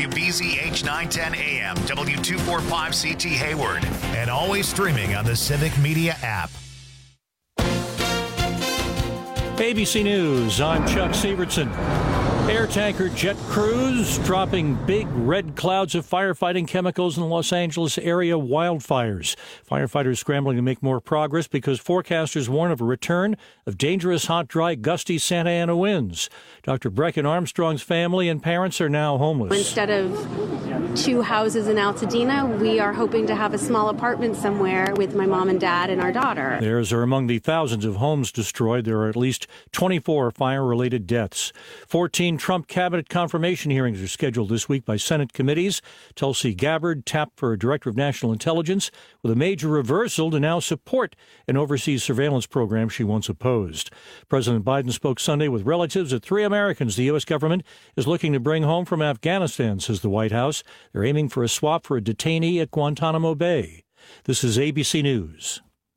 WBZ H910 AM, W245CT Hayward, and always streaming on the Civic Media app. ABC News, I'm Chuck Sievertson. Air tanker jet crews dropping big red clouds of firefighting chemicals in the Los Angeles area wildfires. Firefighters scrambling to make more progress because forecasters warn of a return of dangerous, hot, dry, gusty Santa Ana winds. Dr. Brecken Armstrong's family and parents are now homeless. Instead of 2 houses in Altadena, we are hoping to have a small apartment somewhere with my mom and dad and our daughter. Theirs are among the thousands of homes destroyed. There are at least 24 fire-related deaths. 14 Trump cabinet confirmation hearings are scheduled this week by Senate committees. Tulsi Gabbard tapped for a director of national intelligence with a major reversal to now support an overseas surveillance program she once opposed. President Biden spoke Sunday with relatives of 3 Americans the U.S. government is looking to bring home from Afghanistan, says the White House. They're aiming for a swap for a detainee at Guantanamo Bay. This is ABC News.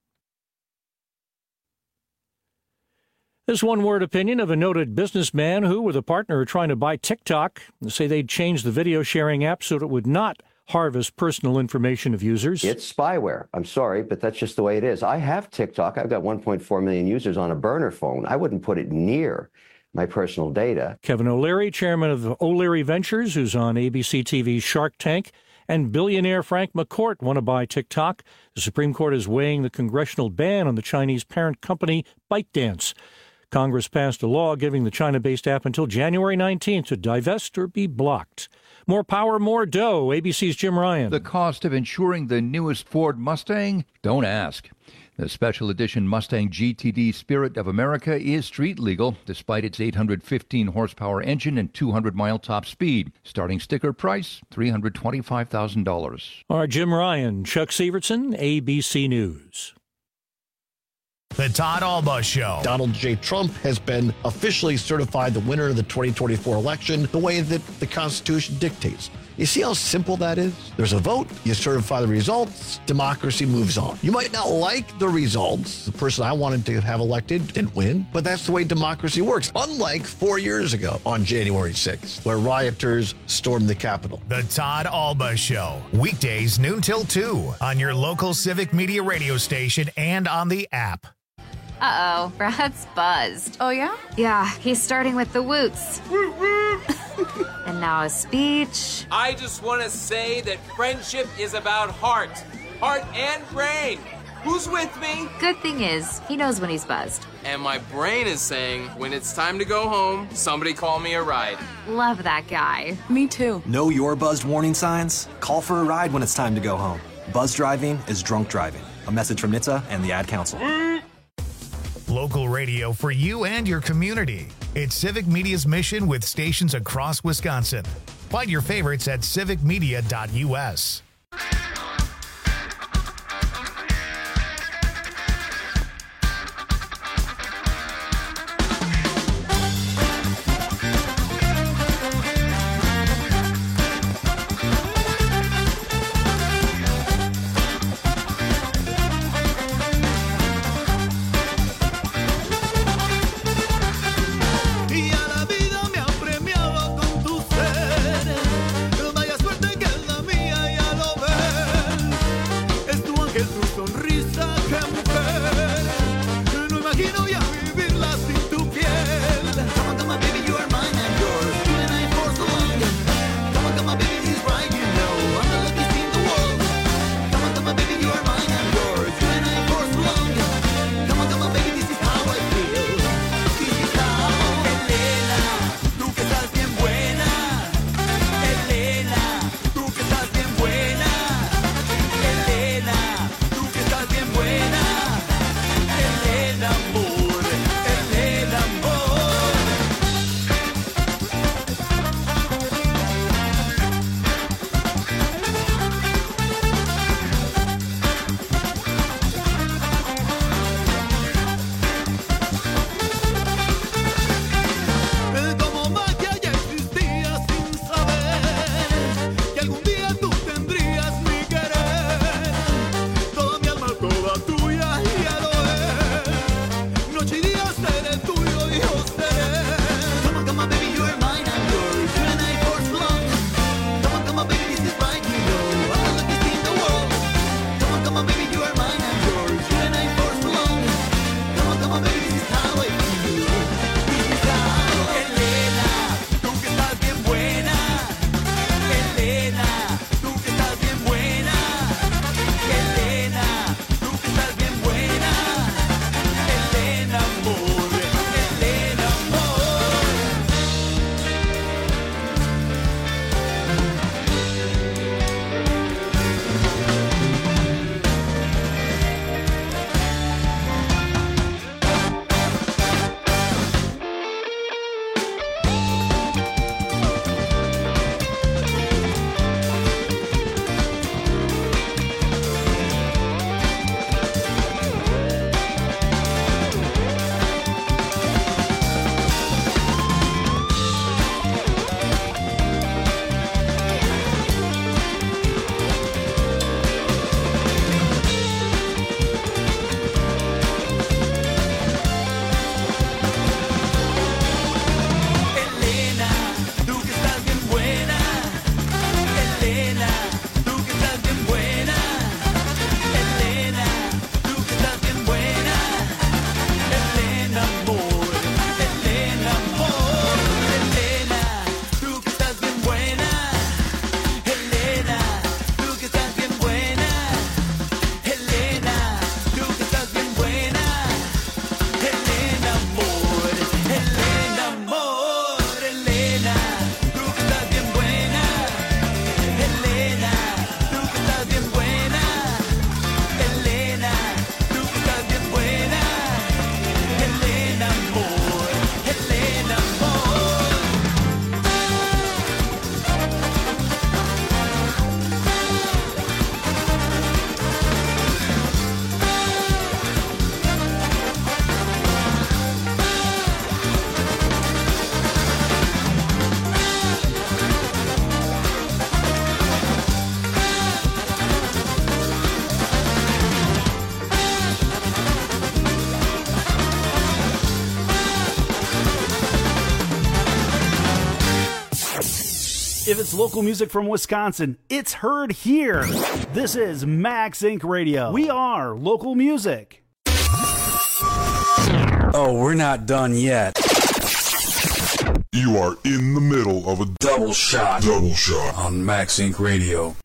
This one-word opinion of a noted businessman who, with a partner, are trying to buy TikTok. They say they'd change the video-sharing app so that it would not harvest personal information of users. It's spyware. I'm sorry, but that's just the way it is. I have TikTok. I've got 1.4 million users on a burner phone. I wouldn't put it near my personal data. Kevin O'Leary, chairman of O'Leary Ventures, who's on ABC TV's Shark Tank, and billionaire Frank McCourt want to buy TikTok. The Supreme Court is weighing the congressional ban on the Chinese parent company ByteDance. Congress passed a law giving the China-based app until January 19th to divest or be blocked. More power, more dough. ABC's Jim Ryan. The cost of insuring the newest Ford Mustang? Don't ask. The special edition Mustang GTD Spirit of America is street legal, despite its 815 horsepower engine and 200-mile top speed. Starting sticker price, $325,000. All right, Jim Ryan, Chuck Sievertson, ABC News. The Todd Alba Show. Donald J. Trump has been officially certified the winner of the 2024 election the way that the Constitution dictates. You see how simple that is? There's a vote, you certify the results, democracy moves on. You might not like the results. The person I wanted to have elected didn't win, but that's the way democracy works. Unlike 4 years ago on January 6th, where rioters stormed the Capitol. The Todd Alba Show. Weekdays noon till 2 on your local Civic Media radio station and on the app. Uh-oh, Brad's buzzed. Oh, yeah? Yeah, he's starting with the woots. And now a speech. I just want to say that friendship is about heart and brain. Who's with me? Good thing is, he knows when he's buzzed. And my brain is saying, when it's time to go home, somebody call me a ride. Love that guy. Me too. Know your buzzed warning signs? Call for a ride when it's time to go home. Buzz driving is drunk driving. A message from NHTSA and the Ad Council. Local radio for you and your community. It's Civic Media's mission with stations across Wisconsin. Find your favorites at civicmedia.us. If it's local music from Wisconsin, it's heard here. This is Max Inc. Radio. We are local music. Oh, we're not done yet. You are in the middle of a double shot on Max Inc. Radio.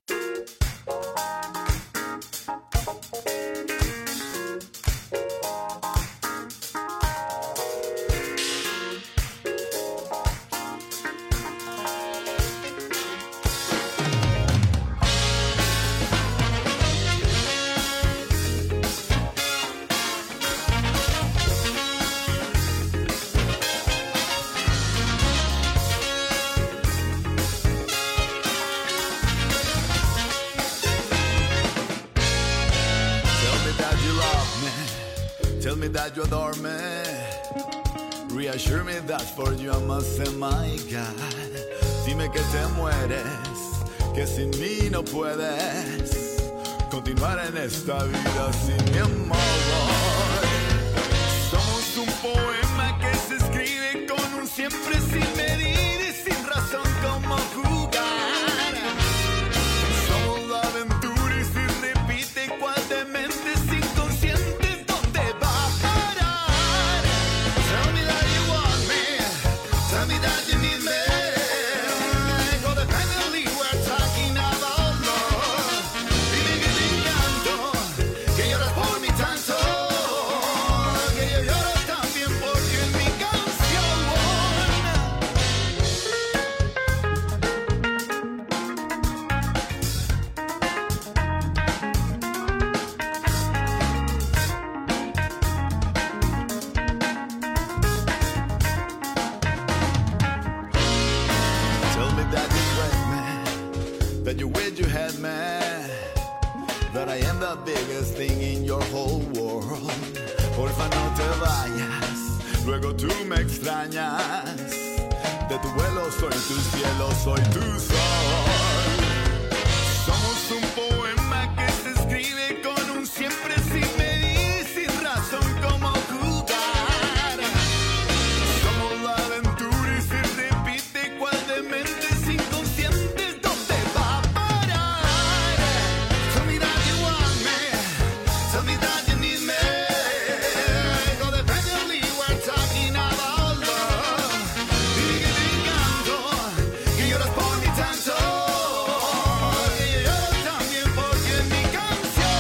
You adore me. Reassure me that for you I must say my God. Dime que te mueres, que sin mí no puedes continuar en esta vida sin mi amor. Somos un poema que se escribe con un siempre sin medir y sin razón como jugar. Somos la aventura y si repite cual demente sin consciente. Biggest thing in your whole world. Porfa, no te vayas, luego tú me extrañas. De tu vuelo soy tu cielo, soy tu sol. Somos un poema que se escribe con un siempre sin medir, sin razón como jugar. Somos la aventura y se repite cual demente sin consciente. ¿Dónde va a parar? Tell me that you want me. Tell me that you need me. Codependently we're talking about love. Dime que te encanto, que lloras por mí tanto, que yo lloro también porque es mi canción.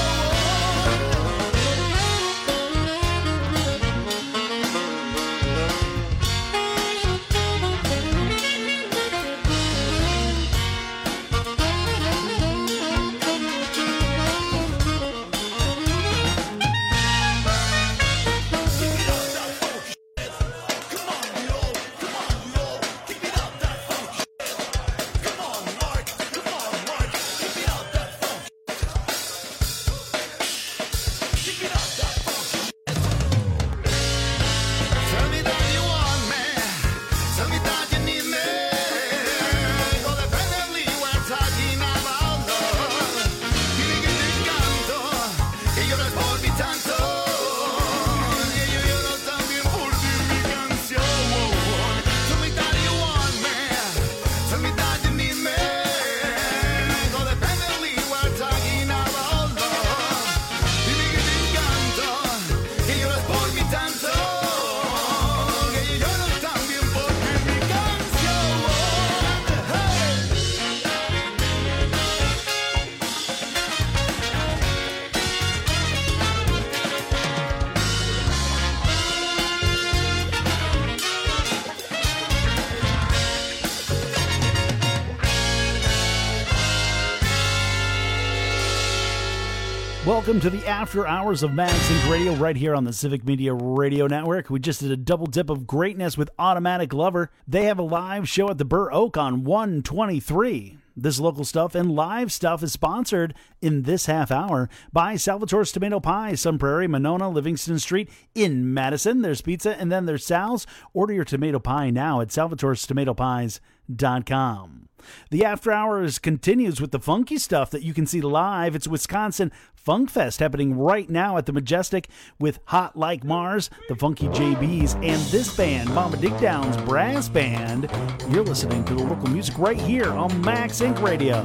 Welcome to the After Hours of Max Inc. Radio right here on the Civic Media Radio Network. We just did a double dip of greatness with Automatic Lover. They have a live show at the Burr Oak on 123. This local stuff and live stuff is sponsored in this half hour by Salvatore's Tomato Pie, Sun Prairie, Monona, Livingston Street in Madison. There's pizza and then there's Sal's. Order your tomato pie now at salvatorestomatopies.com. SickMedia.com. The After Hours continues with the funky stuff that you can see live. It's Wisconsin Funk Fest happening right now at the Majestic with Hot Like Mars, the Funky JBs, and this band, Mama Digdown's Brass Band. You're listening to the local music right here on Max Inc. Radio.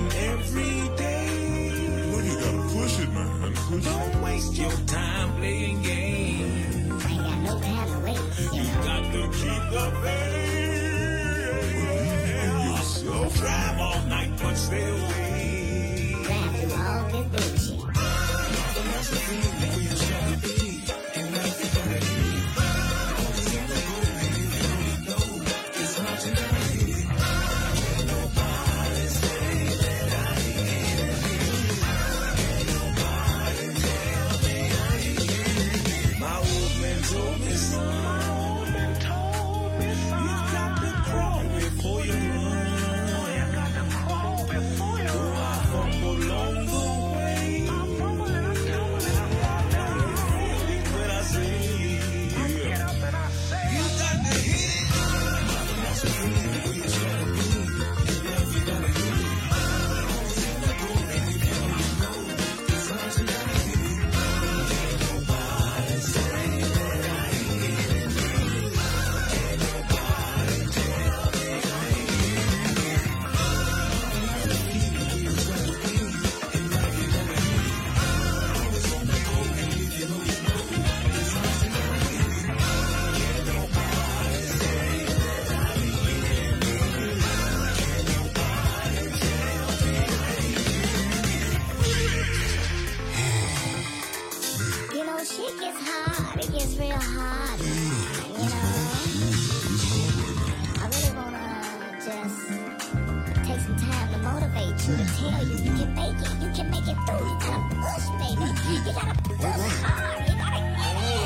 every day. Well, you gotta push it, man. Push Don't waste your time playing games. I ain't got no time to waste. You got to keep the faith. Don't drive all night, but stay away. Drive through all this bullshit. Shit gets hard. It gets real hard. You know. I really wanna just take some time to motivate you, to tell you you can make it. You can make it through. You gotta push, baby. You gotta push hard. You gotta get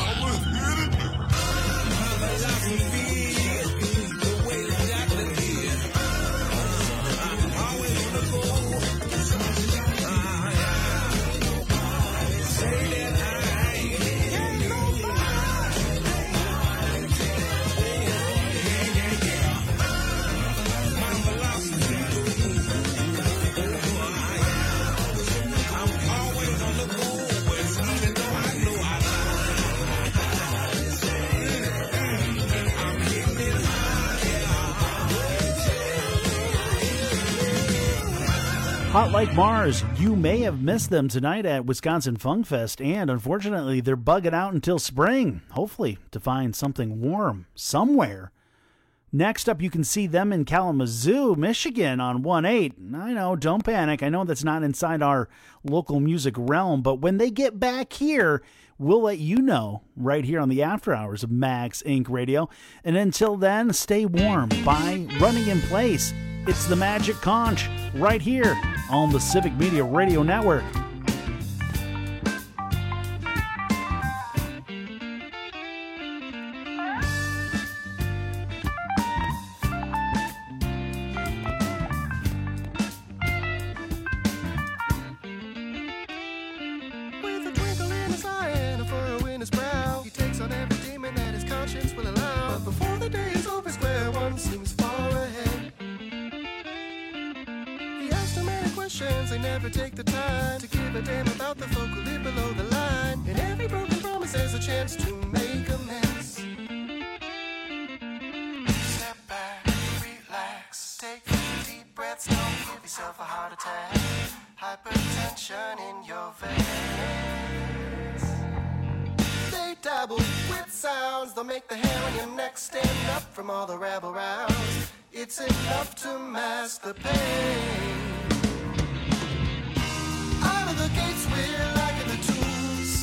Hot Like Mars, you may have missed them tonight at Wisconsin Funk Fest, and unfortunately they're bugging out until spring, hopefully to find something warm somewhere. Next up, you can see them in Kalamazoo, Michigan on 1/8. I know, don't panic. I know that's not inside our local music realm, but when they get back here, we'll let you know right here on the After Hours of Max Inc. Radio. And until then, stay warm by running in place. It's the Magic Conch right here on the Civic Media Radio Network. They never take the time to give a damn about the folk who live below the line. And every broken promise has a chance to make amends. Step back, relax, take 3 deep breaths, don't give yourself a heart attack. Hypertension in your veins. They dabble with sounds, they'll make the hair on your neck stand up from all the rabble rouse. It's enough to mask the pain. Out of the gates, we're liking the tunes.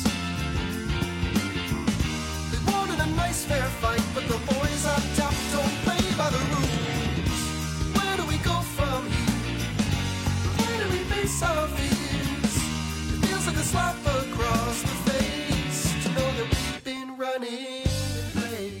They wanted a nice fair fight, but the boys on top don't play by the rules. Where do we go from here? Where do we face our fears? It feels like a slap across the face to know that we've been running in place.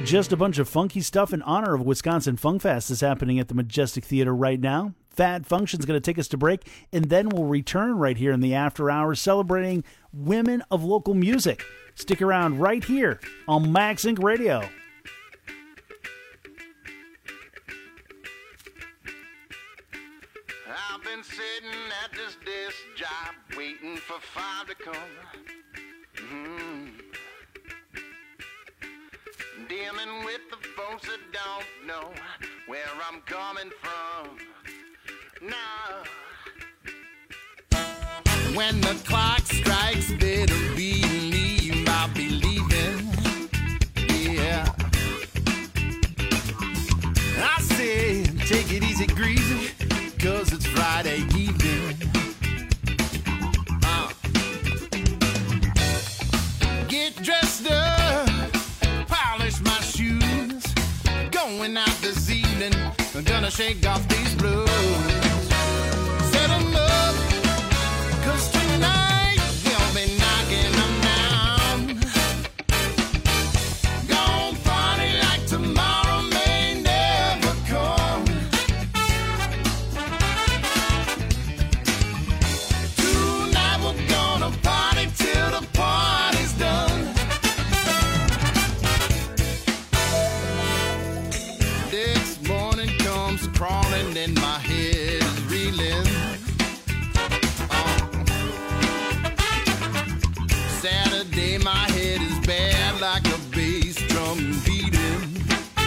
Just a bunch of funky stuff in honor of Wisconsin Funk Fest is happening at the Majestic Theater right now. Fad Function's going to take us to break, and then we'll return right here in the after hours celebrating women of local music. Stick around right here on Max Inc. Radio. I've been sitting at this desk job waiting for 5 to come. Dealing with the folks that don't know where I'm coming from. Nah. When the clock strikes, better believe I'll be leaving. Yeah. I say, take it easy, greasy, 'cause it's Friday evening. Get dressed up, polish my shoes. Going out this evening, I'm gonna shake off these blues. Set 'em up, 'cause tonight we'll be knocking 'em down. Gonna party like tomorrow may never come. Tonight we're gonna party till the party's done. Next morning comes crawling and my head is reeling. Saturday my head is bad like a bass drum beating.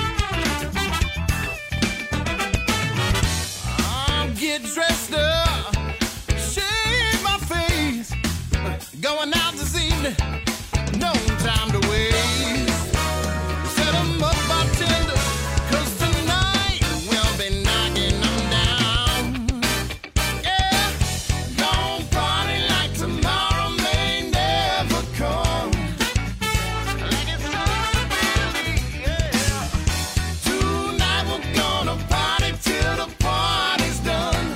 I'll get dressed up, shave my face, going out this evening, no time to waste. Set 'em up bartender, 'cause tonight we'll be knocking 'em down. Yeah, don't party like tomorrow may never come. Like it's supposed to be, yeah. Tonight we're gonna party till the party's done.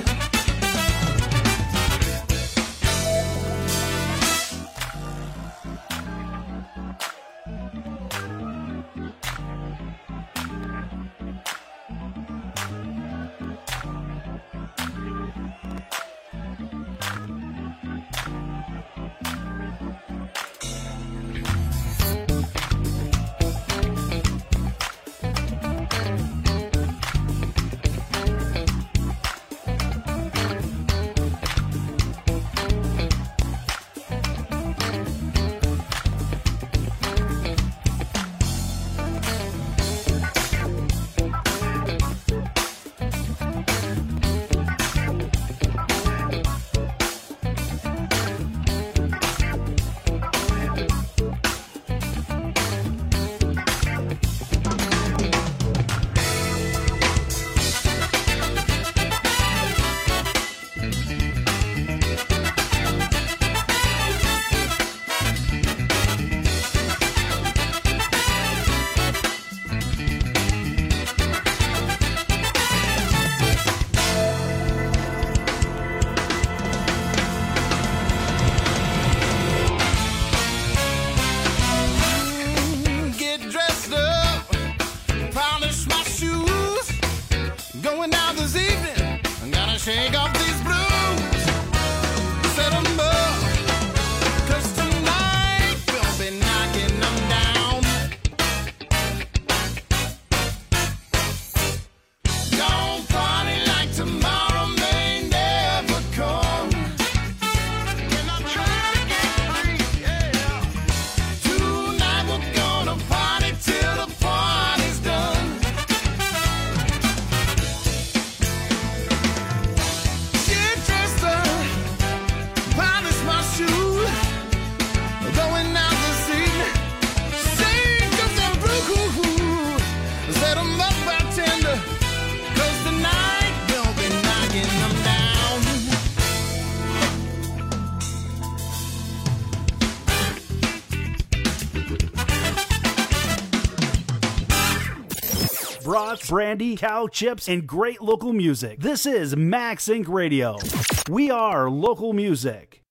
Get dressed up, polish my shoes, going out this evening, I'm gonna shake off these blues. Set 'em up, 'cause tonight we'll be knocking 'em down. Don't party like tomorrow may never come. And I'm trying to get free, yeah. Tonight we're gonna party till the party's done. Get dressed up, polish my shoes, going out this evening, sing some blues. Set 'em up bartender, 'cause tonight we'll be knocking 'em down. Brats, brandy, cow chips, and great local music. This is Max Inc. Radio. We are local music.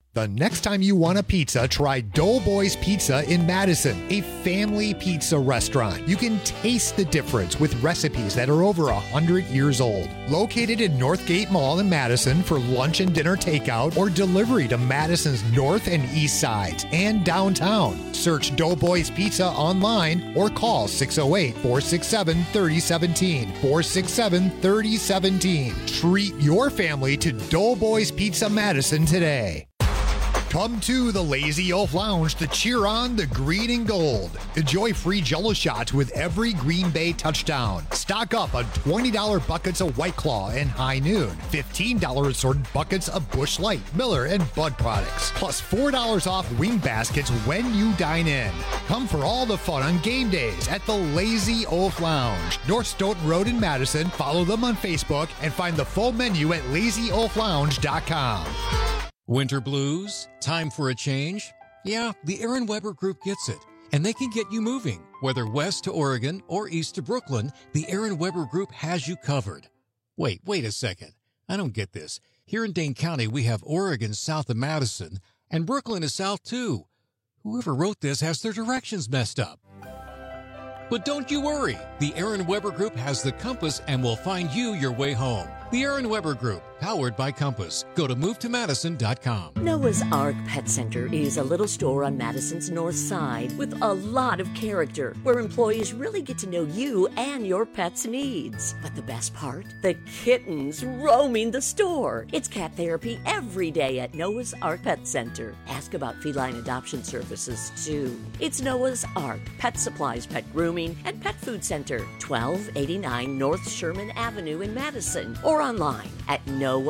The next time you want a pizza, try Doughboys Pizza in Madison, a family pizza restaurant. You can taste the difference with recipes that are over 100 years old. Located in Northgate Mall in Madison for lunch and dinner takeout or delivery to Madison's north and east sides and downtown. Search Doughboys Pizza online or call 608-467-3017. 467-3017. Treat your family to Doughboys Pizza Madison today. Come to the Lazy Oaf Lounge to cheer on the green and gold. Enjoy free Jell-O shots with every Green Bay touchdown. Stock up on $20 buckets of White Claw and High Noon. $15 assorted buckets of Busch Light, Miller, and Bud products. Plus $4 off wing baskets when you dine in. Come for all the fun on game days at the Lazy Oaf Lounge. North Stoughton Road in Madison. Follow them on Facebook and find the full menu at lazyoaflounge.com. Winter blues? Time for a change? Yeah, the Aaron Weber Group gets it. And they can get you moving. Whether west to Oregon or east to Brooklyn, the Aaron Weber Group has you covered. Wait a second. I don't get this. Here in Dane County, we have Oregon south of Madison, and Brooklyn is south too. Whoever wrote this has their directions messed up. But don't you worry. The Aaron Weber Group has the compass and will find you your way home. The Aaron Weber Group, powered by Compass. Go to movetomadison.com. Noah's Ark Pet Center is a little store on Madison's north side with a lot of character, where employees really get to know you and your pet's needs. But the best part? The kittens roaming the store. It's cat therapy every day at Noah's Ark Pet Center. Ask about feline adoption services, too. It's Noah's Ark Pet Supplies, Pet Grooming, and Pet Food Center, 1289 North Sherman Avenue in Madison, or online at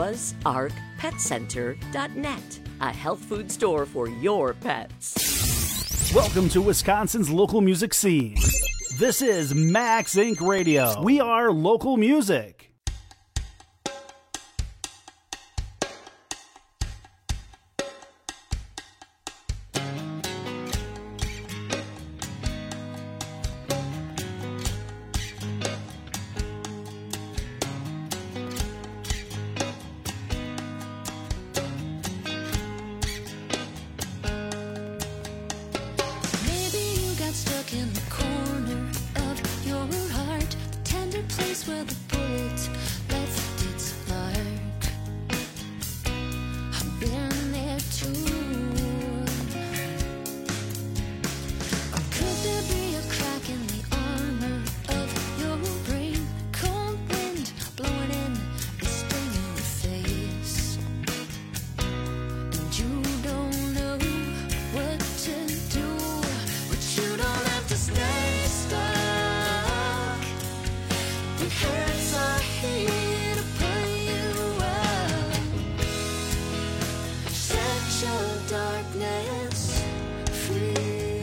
noahsarkpetcenter.net, a health food store for your pets. Welcome to Wisconsin's local music scene. This is Max Inc. Radio. We are local music. Where the bullet left its mark. I've been there too. Could there be a crack in the armor of your brain? Cold wind blowing in the sting in your face, and you don't know what to do, but you don't have to stay stuck. Hands are here to pull you up. Set your darkness free.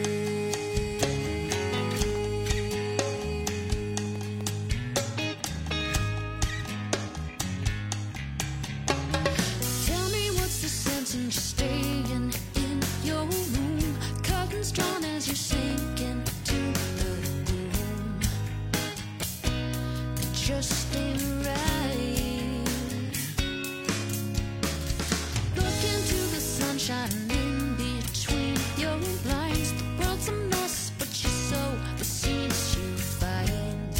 Tell me what's the sense in just staying in your room, curtains drawn as you sink into the room. Just ain't right. Look into the sunshine in between your blinds. The world's a mess, but you sow the seeds you find.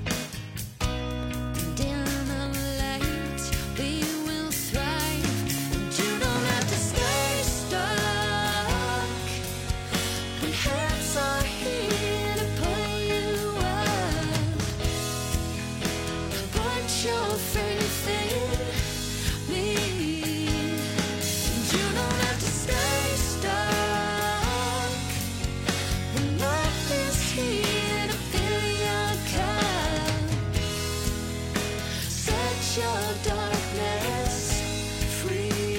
And in the light, we will thrive. And you don't have to stay stuck. The hands are here to pull you up. Put your faith in me. You don't have to stay stuck. When life is here to fill your cup. Set your darkness free.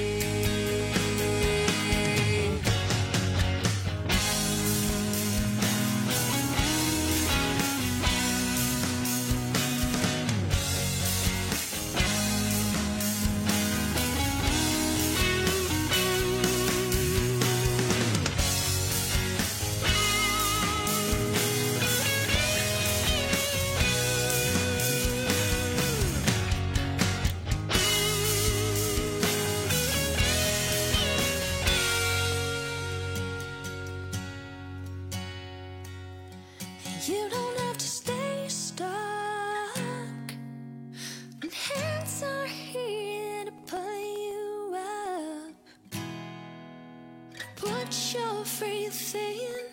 You don't have to stay stuck. And hands are here to pull you up. Put your faith in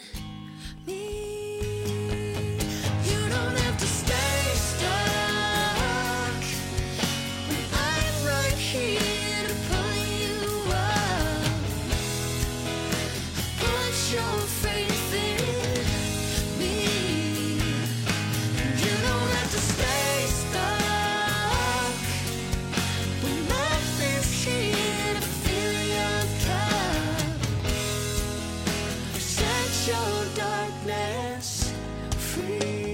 me. You don't have to stay stuck. When I'm right here to pull you up. Put your faith in me. You don't have to stay stuck. When nothing's here to fill your cup. Set your darkness free.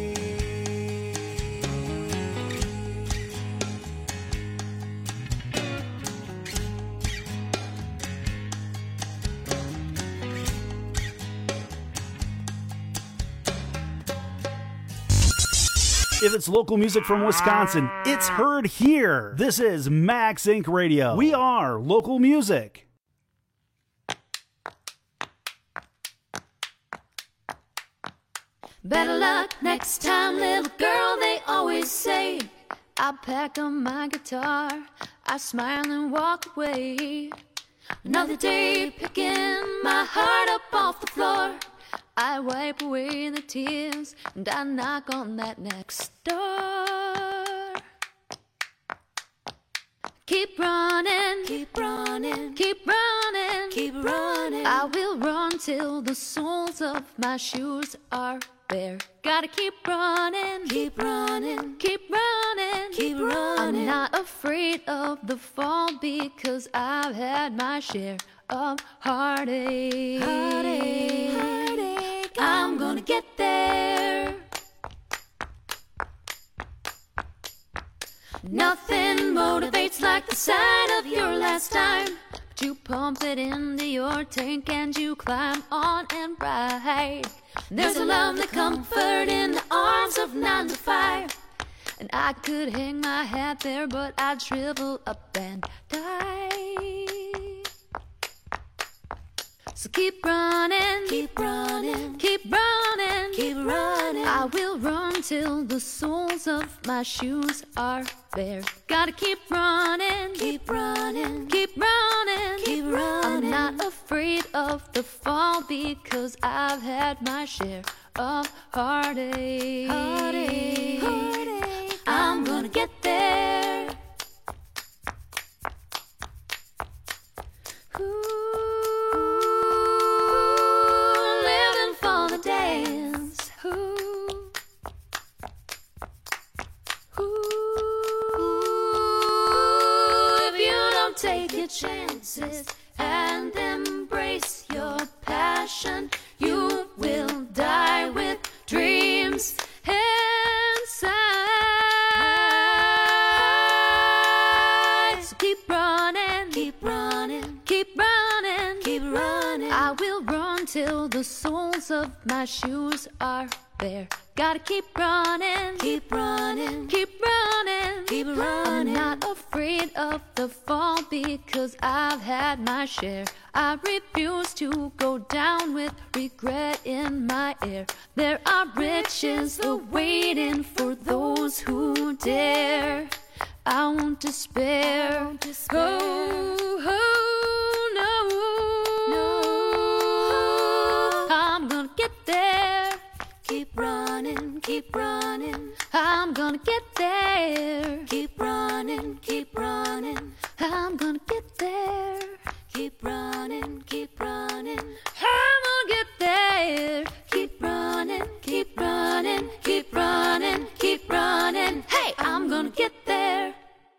If it's local music from Wisconsin, it's heard here. This is Max Inc. Radio. We are local music. Better luck next time, little girl, they always say. I pack up my guitar, I smile and walk away. Another day picking my heart up off the floor. I wipe away the tears and I knock on that next door. Keep running, keep running, keep running, keep running. I will run till the soles of my shoes are bare. Gotta keep running, keep running, keep running, keep running. I'm not afraid of the fall because I've had my share of heartache. Heartache, heartache. I'm gonna get there. Nothing motivates like the sight of your last time. But you pump it into your tank and you climb on and ride. There's a lovely comfort in the arms of 9 to 5. And I could hang my hat there, but I'd shrivel up and die. So keep running, keep running, keep running, keep running. I will run till the soles of my shoes are bare. Gotta keep running, keep running, keep running, keep running. I'm not afraid of the fall because I've had my share of heartache. Heartache, heartache. I'm gonna get there. Dance. Ooh. Ooh. If you don't take your chances and embrace your passion, you will die with dreams inside. So keep running, keep running, keep running, keep running. I will run till the soles of my shoes are bare. Gotta keep running, keep running, keep running, keep running. I'm not afraid of the fall because I've had my share. I refuse to go down with regret in my air. There are riches awaiting for those who dare. I won't despair. Oh, oh, no. I'm gonna get there. Keep running, keep running. I'm gonna get there. Keep running, keep running. I'm gonna get there. Keep running, keep running. I'm gonna get there. Keep running, keep running, keep running, keep running. Hey, I'm gonna get there.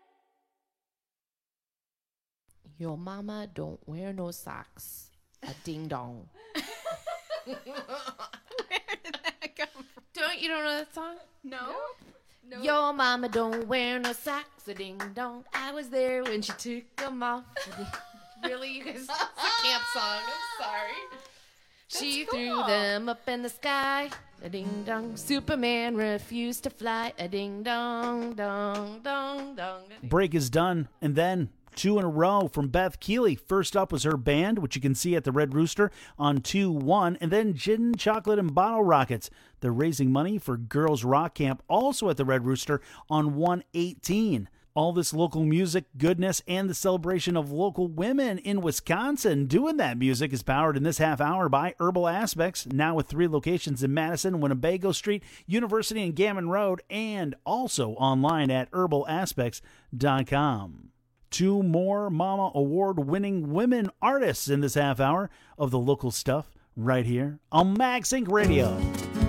Your mama don't wear no socks. A ding dong. Where did that come from? You don't know that song? No. No. Your mama don't wear no socks. A ding dong. I was there when she took them off. Really, you guys? It's a camp song. I'm sorry. She threw them up in the sky. A ding dong. Superman refused to fly. A ding dong, dong, dong, dong. Break is done, and then 2 in a row from Beth Keeley. First up was her band, which you can see at the Red Rooster on 2-1, and then Gin, Chocolate, and Bottle Rockets. They're raising money for Girls Rock Camp, also at the Red Rooster on 1-18. All this local music, goodness, and the celebration of local women in Wisconsin doing that music is powered in this half hour by Herbal Aspects, now with 3 locations in Madison, Winnebago Street, University, and Gammon Road, and also online at herbalaspects.com. 2 more Mama Award-winning women artists in this half hour of the local stuff right here on Max Inc. Radio.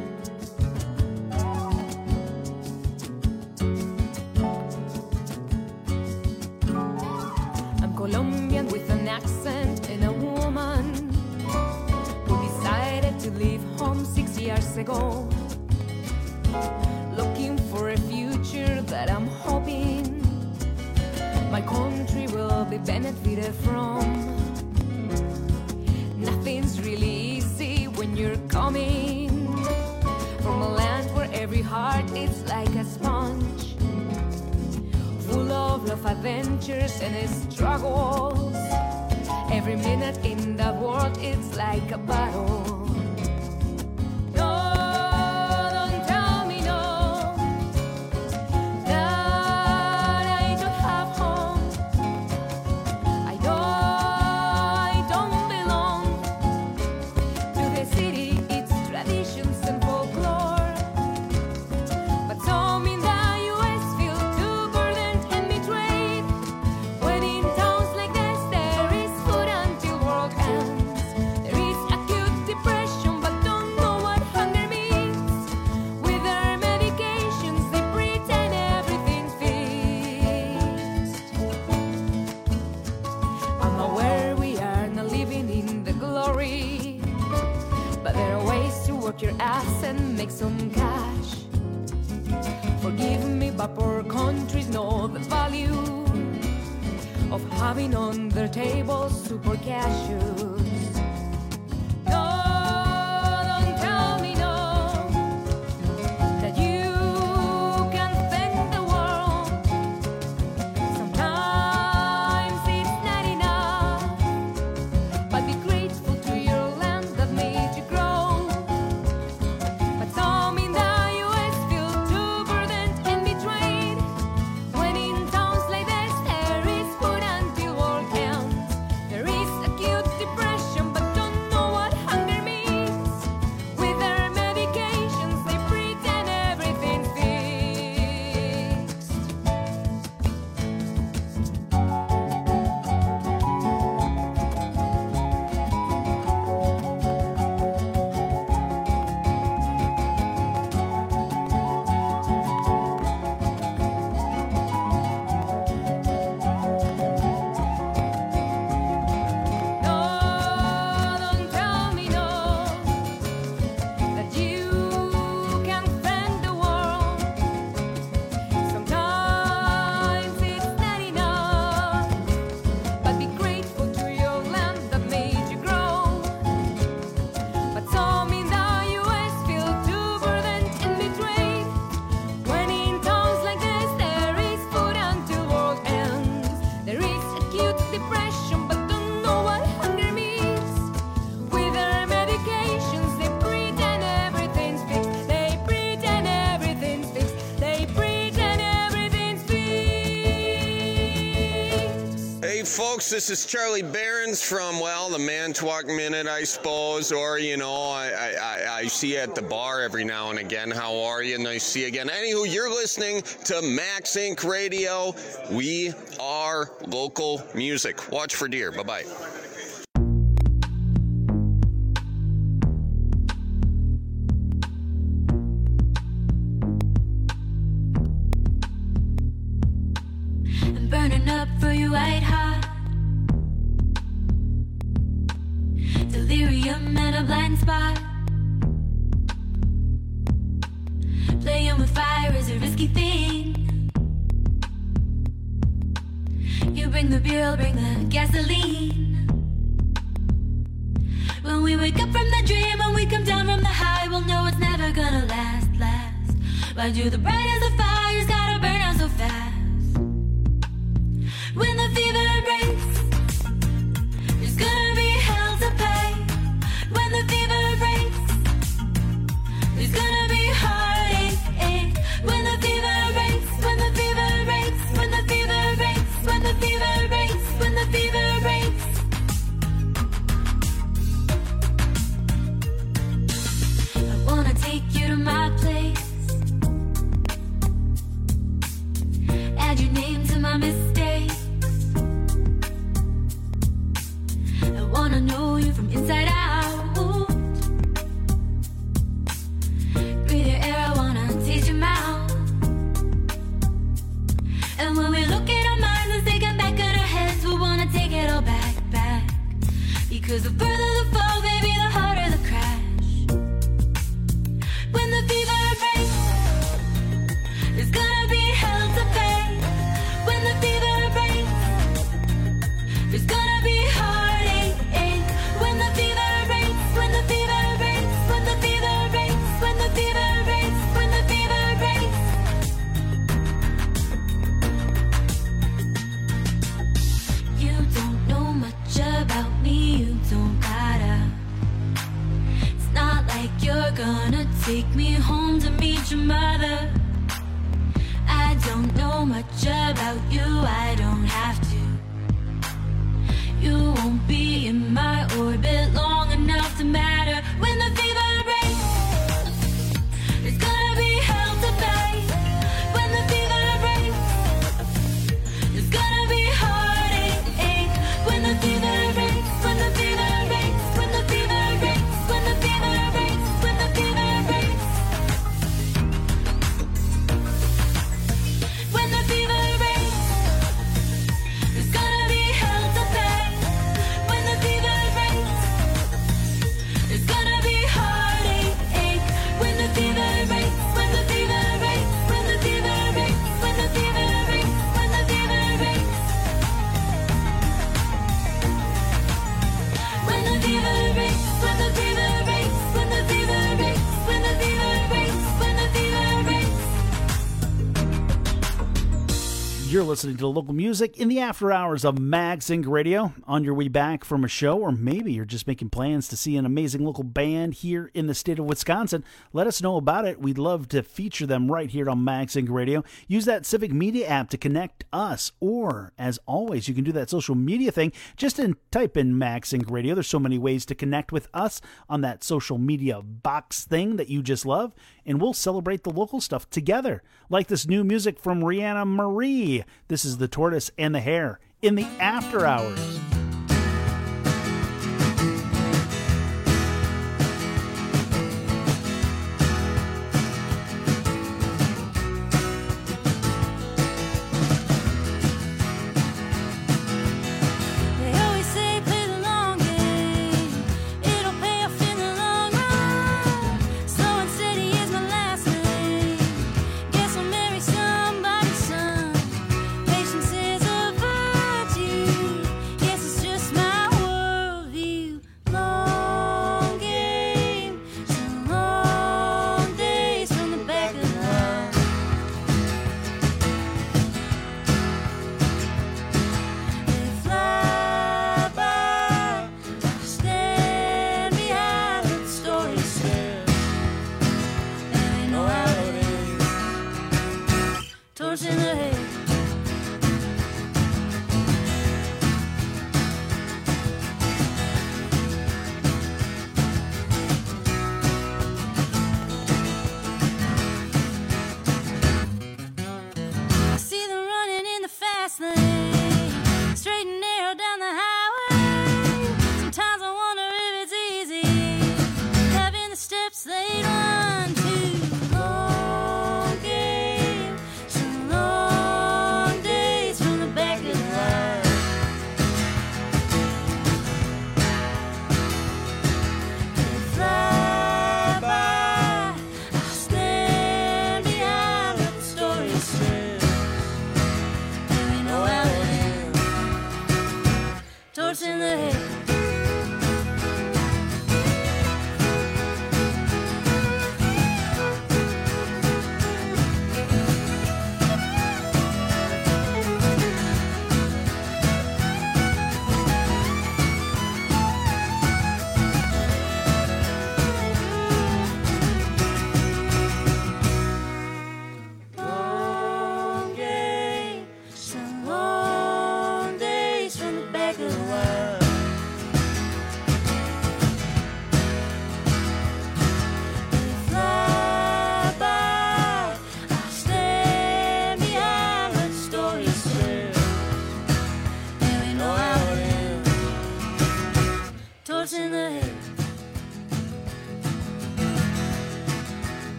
Colombian with an accent and a woman who decided to leave home 6 years ago, looking for a future that I'm hoping my country will be benefited from. Nothing's really easy when you're coming from a land where every heart is like a sponge, full of love adventures and struggles. Every minute in the world it's like a battle. No, don't tell me no, that I don't have home. I don't belong to the city, its traditions and folklore. But some in the US feel too burdened and betrayed when in towns like this there is food until world ends. There is acute depression but don't know what hunger means. With their medications they pretend everything's fixed. I'm aware we are not living in the glory, but there are ways to work your ass and make some cash. Forgive me, but poor countries know the value of having on their tables super cashews. No, don't tell me no, that you can thank the world. Sometimes it's not enough, but be grateful to your land that made you grow. But some in the US feel too burdened and betrayed when in towns like this there is food until world ends. There is acute depression but don't know what hunger means. With their medications they pretend everything's fixed. No, don't tell me no, that you can thank the world. Sometimes it's not enough, but be grateful to your land that made you grow. But some in the US feel too burdened and betrayed when in towns like this there is food until world ends. There is acute depression but don't know what hunger means. With their medications they pretend everything's fixed. They pretend everything's fixed. They pretend everything's fixed. Hey folks, this is Charlie Behrens from, well, the Manitowoc Minute, I suppose, or, you know, I see you at the bar every now and again. How are you? Nice to see you again. Anywho, you're listening to Max Inc. Radio. We are local music. Watch for deer. Bye-bye. I'm burning up for you white hot. Delirium and a blind spot. Playing with fire is a risky thing. You bring the beer, I'll bring the gasoline. When we wake up from the dream, when we come down from the high, we'll know it's never gonna last. Mind you, the bright as a fire's gotta burn out so fast. When the fever 'Cause the further the fall, baby, the harder the crash. When the fever breaks, it's gonna be hell to pay. When the fever breaks, it's gonna be heartache. When the fever breaks, when the fever breaks, when the fever breaks, when the fever breaks, when the fever breaks. You don't know much about me, you don't gotta. It's not like you're gonna take me home to meet your mother. I don't know much about you, I don't have to. You won't be in my orbit long enough to matter. When the fever breaks, it's gonna be hell to pay. When the fever breaks, it's gonna be heartache. When the fever breaks, when the fever breaks, when the fever breaks, when the fever breaks, when the fever breaks. When the fever breaks, it's gonna be hell to pay. When the fever breaks, it's gonna be heartache. When the fever breaks, when the fever breaks, when the fever breaks, when the fever breaks, when the fever breaks. When the fever breaks, when the fever breaks, when the fever breaks, when the fever breaks, when the fever breaks. You're listening to local music in the after hours of MagSync Radio. On your way back from a show, or maybe you're just making plans to see an amazing local band here in the state of Wisconsin, let us know about it. We'd love to feature them right here on MagSync Radio. Use that Civic Media app to connect us, or as always, you can do that social media thing. Just type in MagSync Radio. There's so many ways to connect with us on that social media box thing that you just love, and we'll celebrate the local stuff together. Like this new music from Rihanna Marie. This is The Tortoise and the Hare in the after hours. They always say play the long game. It'll pay off in the long run. Slow and steady is my last name. Guess I'll marry somebody's son. Patience is a virtue. Yes,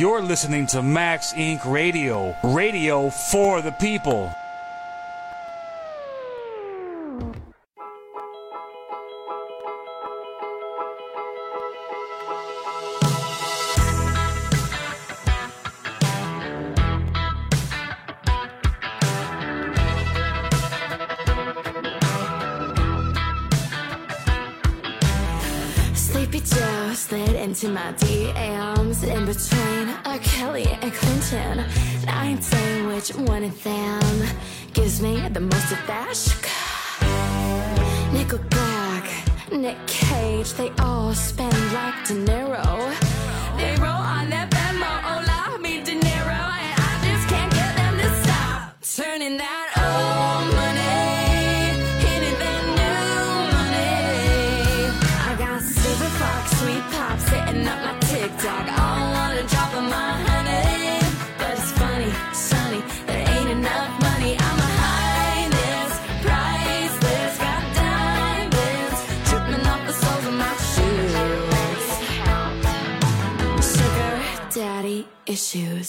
You're listening to Max Inc. Radio. Radio for the people. Sleepy Joe slid into my DMs in between Kelly and Clinton. And I ain't saying which one of them gives me the most of that sugar. Nickelback, Nick Cage, they all spend like De Niro. They roll on that Venmo, hola, mi dinero, and I just can't get them to stop turning that old money into that new money. I got silver fox, sweet pop, sitting up my TikTok. I wanna drop of my honey, but it's funny, sunny, there ain't enough money. I'm a highness, priceless, got diamonds dripping off the soles of my shoes. Sugar daddy issues.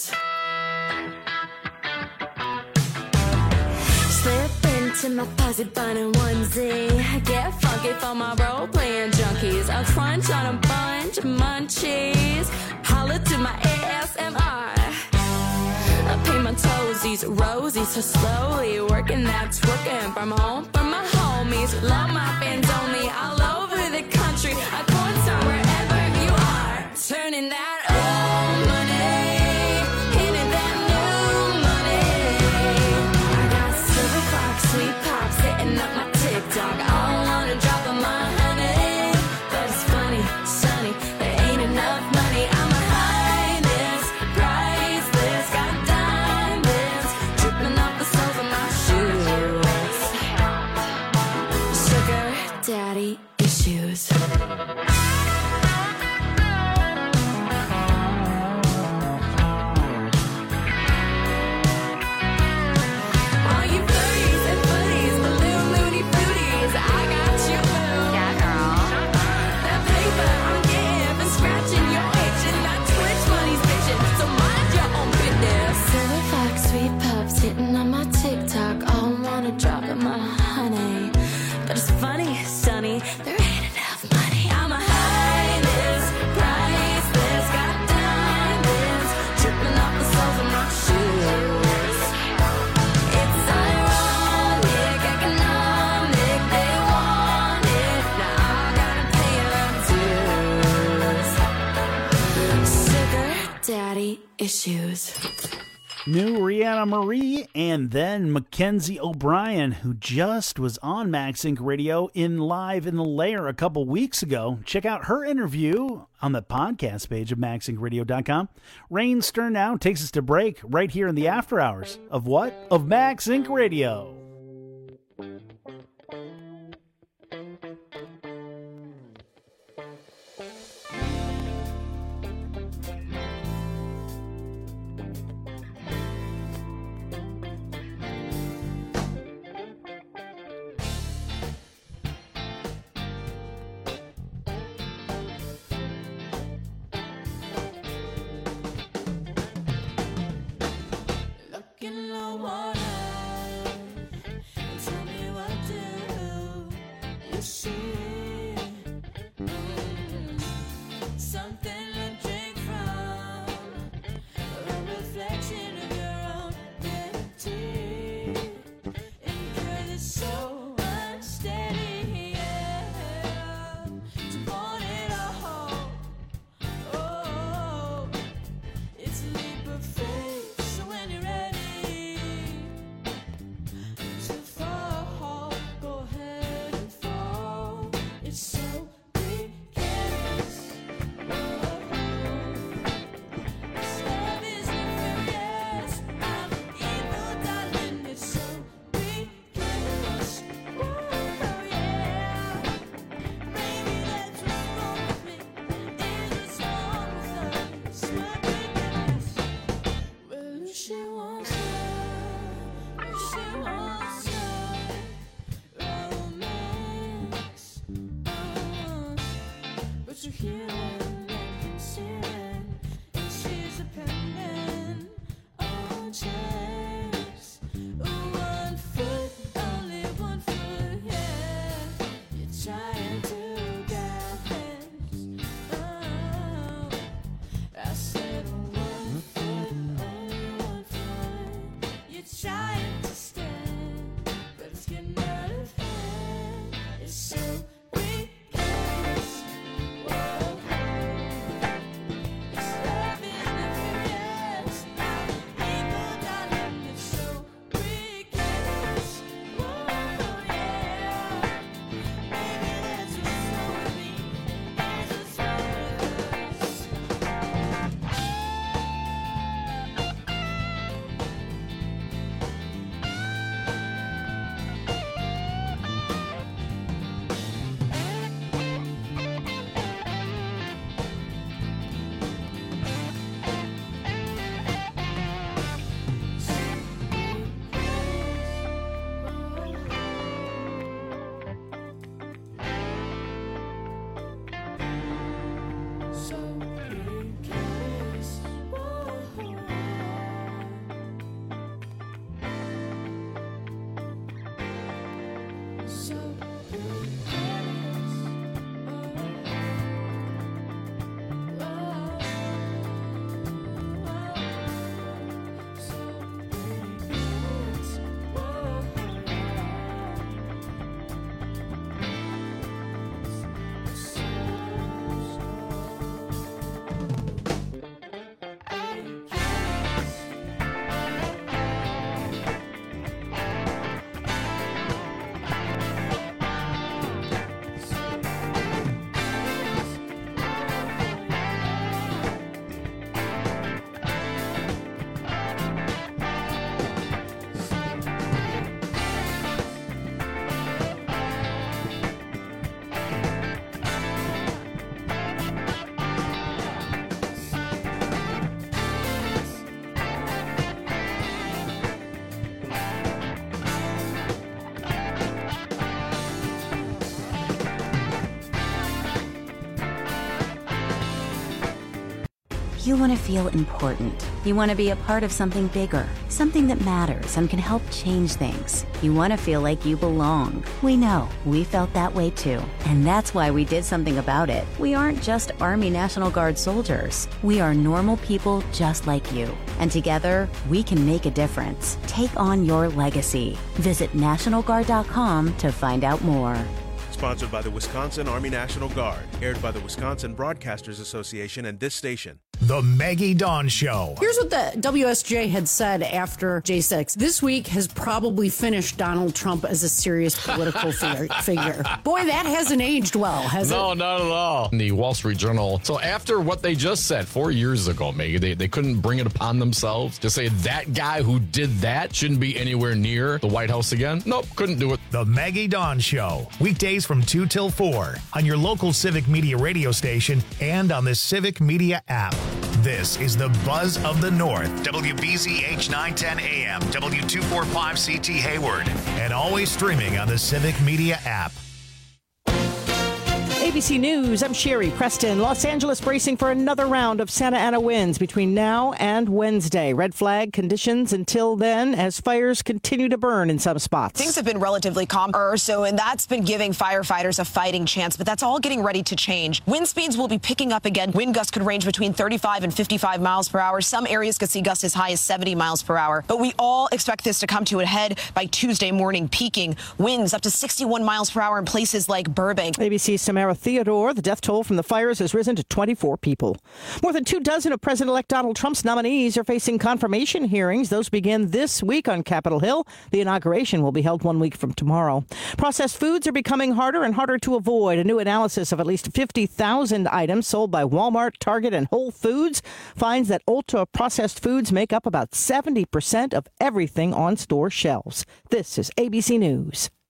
Slip into my fuzzy bun and onesie. Get funky for my role-playing junkies. I'll crunch on a bunch of munchies. Holla to my ASMR. I paint my toesies rosy, so slowly working that twerking from home for my homies. Love my fans only all over the country. A porn star wherever you are. Turning that old money into that new money. I got silver fox, sweet pop, sitting up my TikTok. I wanna drop of my honey, but it's funny, sunny, there ain't enough money. I'm a highness, priceless, got diamonds dripping off the soles of my shoes. Sugar daddy issues. All you furries and footies, balloon loony fruities, I got you, boo. Yeah, girl. That paper I'm getting for scratching your itch, and that Twitch money's bitching, so mind your own business. Silver fox, sweet pop, sitting on my TikTok. All wanna drop in my honey, but it's funny, sunny, there ain't enough money. I'm a highness, priceless, got diamonds dripping off the soles of my shoes. It's ironic, economic, they want it. Now I gotta pay their dues. Sugar daddy issues. New Rihanna Marie, and then Mackenzie O'Brien, who just was on Max Inc. Radio in Live in the Lair a couple weeks ago. Check out her interview on the podcast page of maxincradio.com. Rain Stern now takes us to break right here in the after hours of what? Of Max Inc. Radio. Look in the water, You want to feel important. You want to be a part of something bigger, something that matters and can help change things. You want to feel like you belong. We know. We felt that way too. And that's why we did something about it. We aren't just Army National Guard soldiers. We are normal people just like you. And together, we can make a difference. Take on your legacy. Visit NationalGuard.com to find out more. Sponsored by the Wisconsin Army National Guard. Aired by the Wisconsin Broadcasters Association and this station. The Maggie Dawn Show. Here's what the WSJ had said after J6. This week has probably finished Donald Trump as a serious political figure. Boy, that hasn't aged well, has it? No, not at all. The Wall Street Journal. So after what they just said 4 years ago, Maggie, they couldn't bring it upon themselves to say that guy who did that shouldn't be anywhere near the White House again. Nope, couldn't do it. The Maggie Dawn Show. Weekdays from 2 till 4 on your local Civic Media radio station and on the Civic Media app. This is the Buzz of the North, WBZH 910 AM, W245CT Hayward, and always streaming on the Civic Media app. ABC News, I'm Sherry Preston. Los Angeles bracing for another round of Santa Ana winds between now and Wednesday. Red flag conditions until then as fires continue to burn in some spots. Things have been relatively calmer, and that's been giving firefighters a fighting chance, but that's all getting ready to change. Wind speeds will be picking up again. Wind gusts could range between 35 and 55 miles per hour. Some areas could see gusts as high as 70 miles per hour, but we all expect this to come to a head by Tuesday morning, peaking winds up to 61 miles per hour in places like Burbank. ABC's Samara Theodore, the death toll from the fires has risen to 24 people. More than 24 of President-elect Donald Trump's nominees are facing confirmation hearings. Those begin this week on Capitol Hill. The inauguration will be held 1 week from tomorrow. Processed foods are becoming harder and harder to avoid. A new analysis of at least 50,000 items sold by Walmart, Target, and Whole Foods finds that ultra-processed foods make up about 70% of everything on store shelves. This is ABC News.